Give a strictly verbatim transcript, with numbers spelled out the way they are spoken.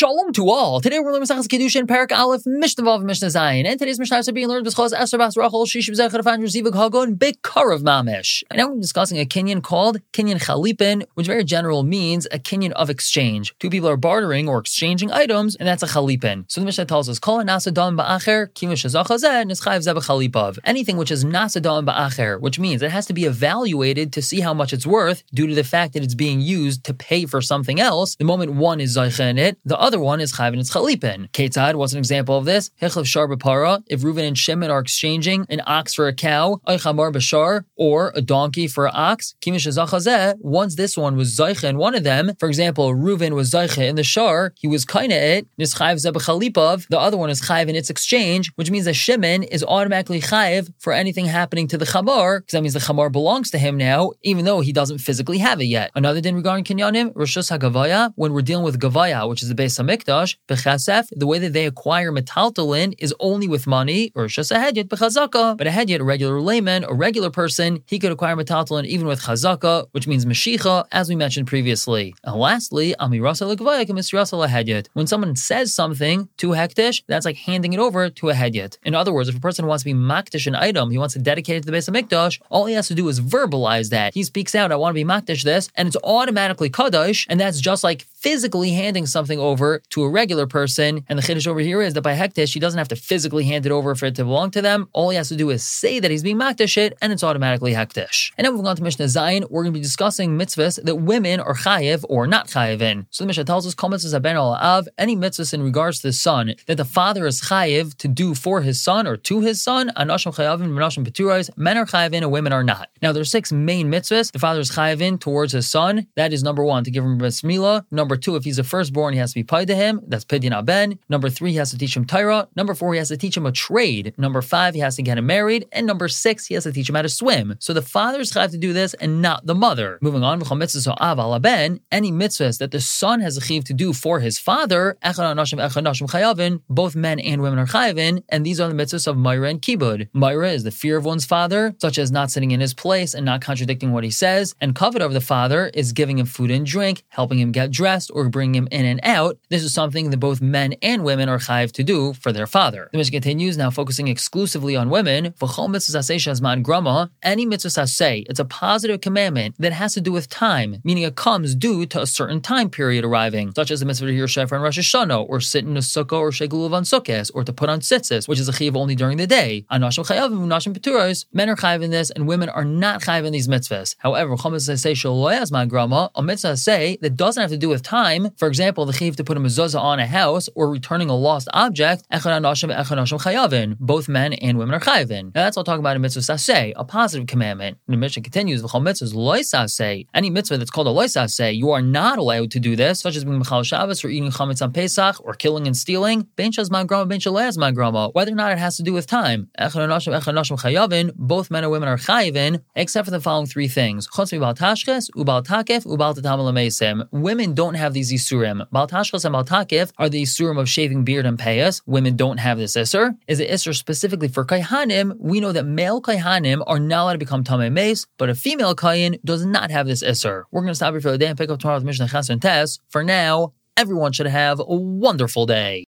Shalom to all. Today we're learning Masechtas Kiddushin, Parak Aleph, Mishnah Vav, Mishnah Zayin. And today's Mishnah is being learned with Chaz Esther Bas Rachel, Shishim Zechar Fan Zivug Hagon, Big Karav Mamish. And now we're discussing a kinyan called kinyan chalipin, which very general means a kinyan of exchange. Two people are bartering or exchanging items, and that's a chalipin. So the Mishnah tells us, Kol nasadam ba'acher, kima shazachazeh, nischayev zeh b'chalipav. Anything which is nasadam ba'acher, which means it has to be evaluated to see how much it's worth due to the fact that it's being used to pay for something else. The moment one is zaycha in it, the other one is chayv and it's chalipin. Ketzad, what's an example of this? Hechlav shar b'para, if Reuven and Shimon are exchanging an ox for a cow, ay chamar b'shar, or a donkey for an ox, kimish zachazeh, once this one was zaycha in one of them, for example, Reuven was zaycha in the shar, he was kaina it, nis chayv zeh b'chalipav, the other one is chayv in its exchange, which means that Shimon is automatically chayv for anything happening to the chamar, because that means the chamar belongs to him now, even though he doesn't physically have it yet. Another din regarding kinyanim, Rishus HaGavaya, when we're dealing with Gavaya, which is the Beis HaMikdash, b'chasef, the way that they acquire metaltalin is only with money, or Rishus HaHedyet b'chazaka, but a hedyet, a regular layman, a regular person, he could acquire metaltalin even with chazaka, which means meshicha, as we mentioned previously. And lastly, amirasa l'gavaya k'misrasa l'hedyet. When someone says something to hektish, that's like handing it over to a hedyet. In other words, if a person wants to be makdish an item, he wants to dedicate it to the Beis HaMikdash, all he has to do is verbalize that. He speaks out, I want to be makdish this, and it's automatically kadosh, and that's just like physically handing something over to a regular person. And the chiddush over here is that by hektish, he doesn't have to physically hand it over for it to belong to them. All he has to do is say that he's being makdish it, and it's automatically hektish. And now moving on to Mishnah Zayin, we're going to be discussing mitzvahs that women are chayiv or not chayiv in. So the Mishnah tells us, Kol mitzvahs haben al av, any mitzvahs in regards to the son that the father is chayiv to do for his son or to his son, anashim chayavim, anashim peturais, men are chayiv in and women are not. Now there's six main mitzvahs the father is chayiv in towards his son. That is number one, to give him bris milah. Number two, if he's a firstborn, he has to be paid to him. That's pidyon aben. Number three, he has to teach him Torah. Number four, he has to teach him a trade. Number five, he has to get him married. And number six, he has to teach him how to swim. So the father's chayiv to do this and not the mother. Moving on, any mitzvahs that the son has a chayiv to do for his father, both men and women are chayivin, and these are the mitzvahs of Myra and Kibud. Myra is the fear of one's father, such as not sitting in his place and not contradicting what he says, and kavod of the father is giving him food and drink, helping him get dressed, or bringing him in and out. This is something that both men and women are chayiv to do for their father. The Mishnah continues, now focusing exclusively on women. Any mitzvah say, it's a positive commandment that has to do with time, meaning it comes due to a certain time period arriving, such as the mitzvah to hear shofar and Rosh Hashanah, or sit in a sukkah or sheguluv on sukkahs, or to put on tzitzis, which is a chiv only during the day. Anashim chayavim, anashim peturos, men are chayiv in this, and women are not chayiv in these mitzvahs. However, a mitzvah say that doesn't have to do with time. For example, the chiv to put a mezuzah on a house or returning a lost object, both men and women are chayiv in. Now that's all talking about a mitzvah say, a positive commandment. And the Mishnah continues, any mitzvah that's called a loisaseh, you are not allowed to do this, such as being mechal Shabbos or eating chametz on Pesach or killing and stealing. Whether or not it has to do with time. Both men and women are chayivin, except for the following three things. Women don't have these isurim. Bal tashches and bal takif are the isurim of shaving beard and payas. Women don't have this isur. Is it isur specifically for kaihanim? We know that male kaihanim are not allowed to become tamei meis, but a female kayin does not have this isur. We're going to stop here for the day and pick up tomorrow with Mishnah Ches and Tes. For now, everyone should have a wonderful day.